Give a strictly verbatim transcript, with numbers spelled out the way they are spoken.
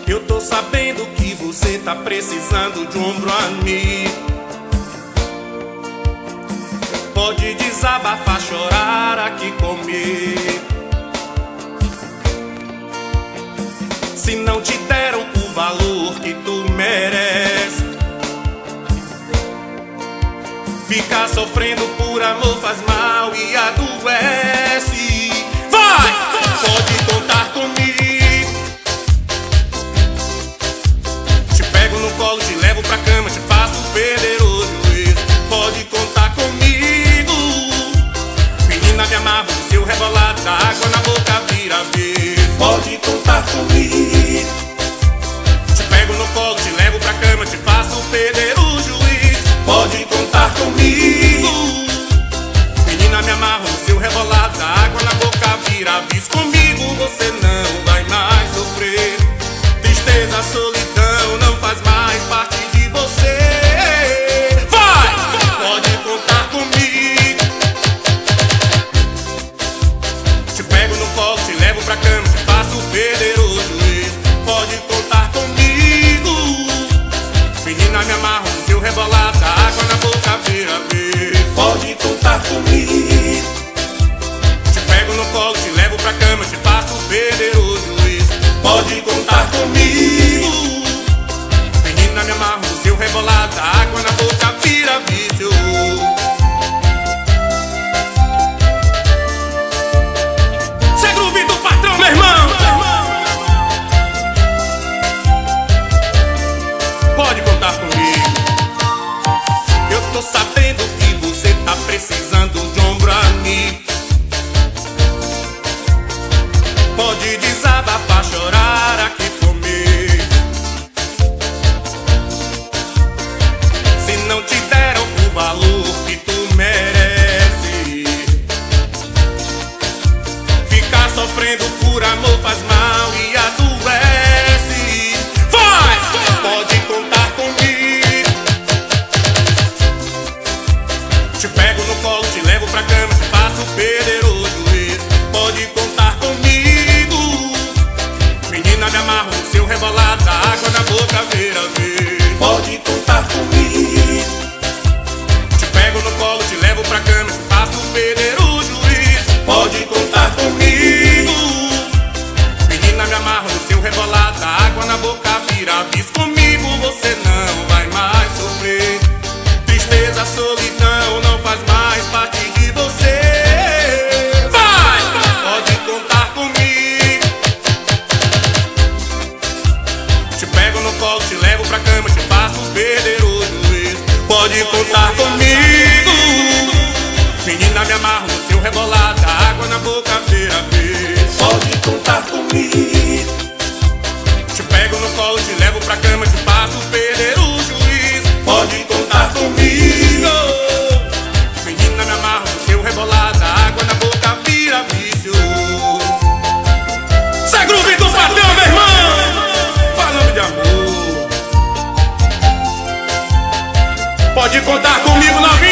Eu tô sabendo que você tá precisando de um ombro amigo. Pode desabafar, chorar aqui comigo. Se não te deram o valor que tu merece, ficar sofrendo por amor faz mal e adoece. Vai! Pode contar comigo. Te pego no colo, te levo pra cama, te faço perder o juízo. Pode contar comigo. Menina, me amarro no seu rebolado, da água na boca vira vez. Pode contar comigo. Te pego no colo, te levo pra cama, te faço perder o juízo. Pode contar comigo. Menina, me amarro no seu rebolado, da água na boca vira bis. Comigo você não vai mais sofrer. Tristeza, solidão não faz mais parte de você. Vai! Pode contar comigo. Te pego no colo, te levo pra cama, te faço perder o juízo. Pode contar comigo. Menina, me amarro no seu rebolado, da água na boca vira vez. Pode contar comigo. Te pego no colo, te levo pra cama, te faço perder o juízo. Pode contar comigo. Menina, me amarro no seu rebolado, da água na boca vira vício. Cê groove do patrão, meu irmão. Pode contar comigo. Eu tô sabendo que você tá precisando de um ombro amigo. Pode desabafar, chorar aqui comigo. Se não te deram o valor que tu merece, ficar sofrendo por amor faz mal e adoece. Vai! Pode contar comigo. Te pego no colo, te levo pra cama, te faço perder o juízo. Pode contar comigo. Menina, me amarro no seu rebolado, da água na boca vira vez. Pode contar comigo. Te pego no colo, te levo pra cama, te faço perder o juízo. Pode contar comigo. Menina, me amarro no seu rebolado, da água na boca vira bis. Comigo você não vai mais sofrer. Tristeza, solidão não faz mais parte de você. Vai! Pode contar comigo. Te pego no colo, te levo pra cama, te faço perder o juízo. Pode contar comigo. Menina, me amarro no seu rebolado, da água na boca vira vez. Pode contar comigo. Te pego no colo, te levo pra cama, te faço perder o juízo. Pode contar comigo. Menina, me amarro no seu rebolado, da água na boca vira vício. Cê groove do patrão, meu irmão. Falando de amor. Pode contar comigo na vida.